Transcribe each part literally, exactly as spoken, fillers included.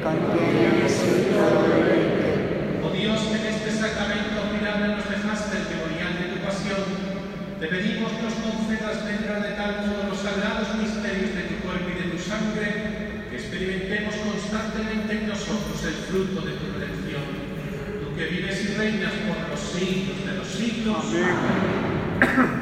contiene un espíritu adolorente. Oh Dios, que en este sacramento admirable nos dejaste el memorial de tu pasión, te pedimos que nos concedas vendrá de tal modo los sagrados misterios de tu cuerpo y de tu sangre, que experimentemos constantemente en nosotros el fruto de tu redención. Tú que vives y reinas por los siglos de los siglos. Amén.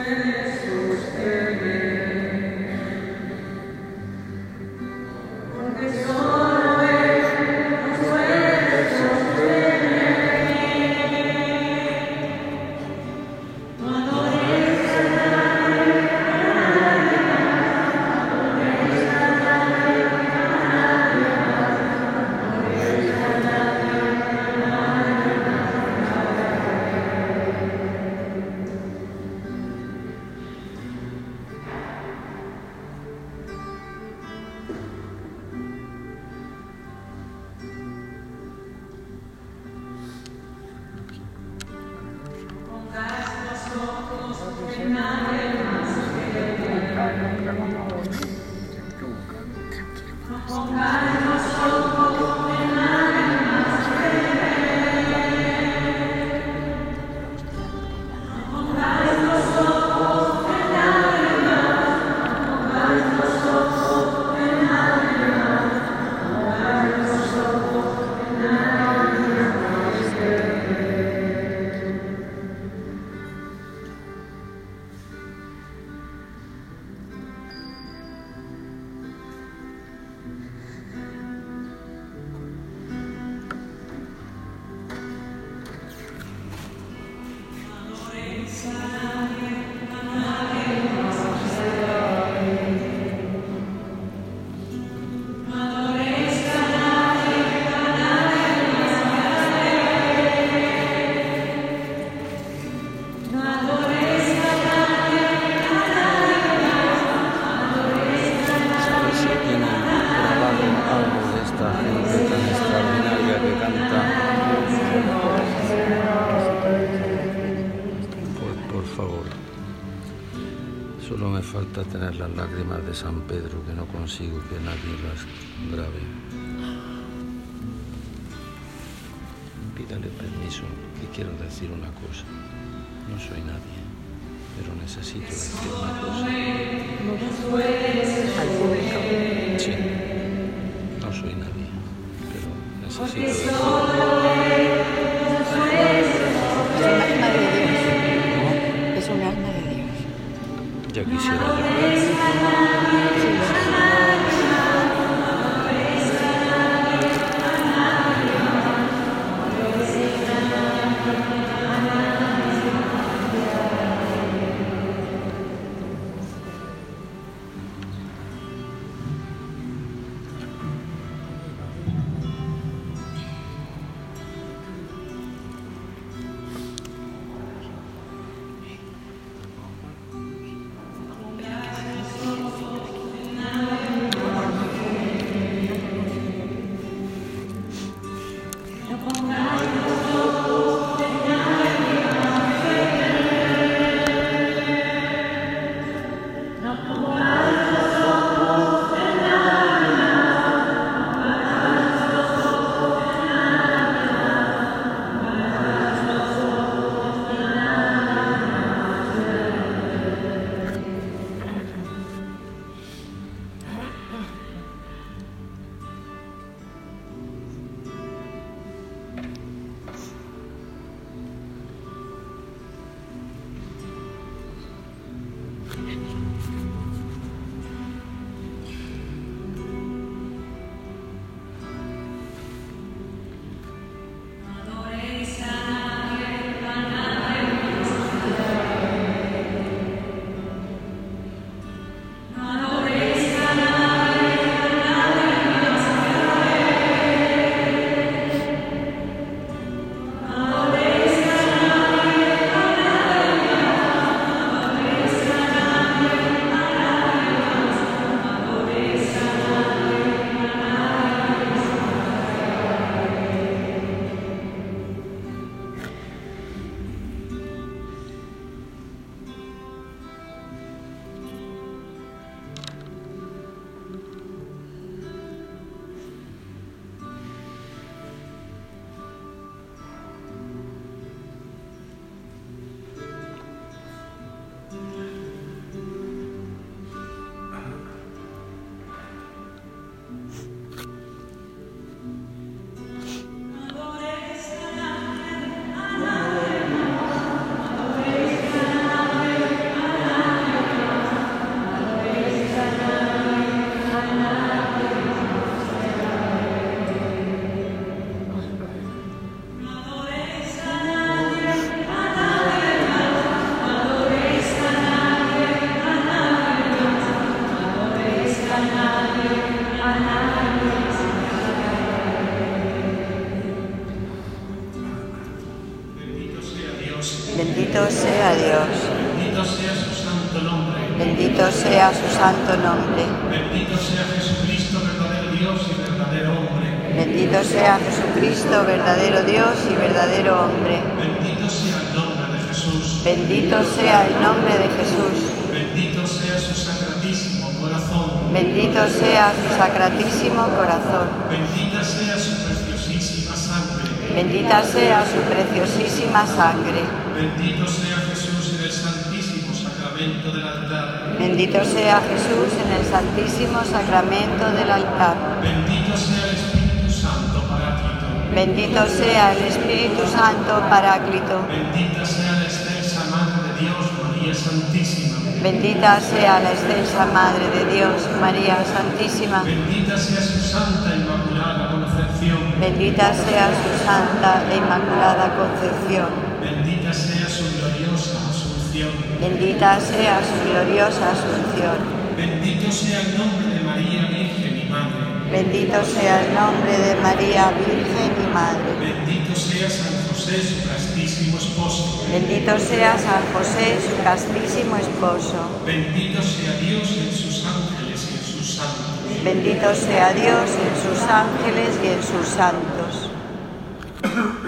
Solo me falta tener las lágrimas de San Pedro, que no consigo que nadie las grabe. Pídale permiso, que quiero decir una cosa. No soy nadie, pero necesito decir una cosa. ¿Al público? Sí, no soy nadie, pero necesito decir una cosa. Es un alma de Dios. Ya quisiera yo. Dios. Bendito sea Dios. Bendito sea su santo nombre. Bendito sea su santo nombre. Bendito sea Jesucristo, verdadero Dios y verdadero hombre. Bendito sea Jesucristo, verdadero Dios y verdadero hombre. Bendito sea el nombre de Jesús. Bendito sea el nombre de Jesús. Bendito sea su sacratísimo corazón. Bendito sea su sacratísimo corazón. Bendita sea su preciosísima sangre. Bendita sea su preciosísima sangre. Bendito sea Jesús en el santísimo sacramento del altar. Bendito sea Jesús en el santísimo sacramento del altar. Bendito sea el Espíritu Santo Paráclito. Bendito sea el Espíritu Santo Paráclito. Bendita sea la excelsa Madre de Dios, María Santísima. Bendita sea la excelsa Madre de Dios, María Santísima. Bendita sea su santa Inmaculada Concepción. Bendita sea su santa e inmaculada concepción. Bendita sea su gloriosa Asunción. Bendita sea su gloriosa asunción. Bendito sea el nombre de María Virgen y Madre. Bendito sea el nombre de María Virgen y Madre. Bendito sea San José, su castísimo esposo. Bendito sea San José, su castísimo esposo. Bendito sea Dios en sus ángeles y en sus santos. Bendito sea Dios en sus ángeles y en sus santos.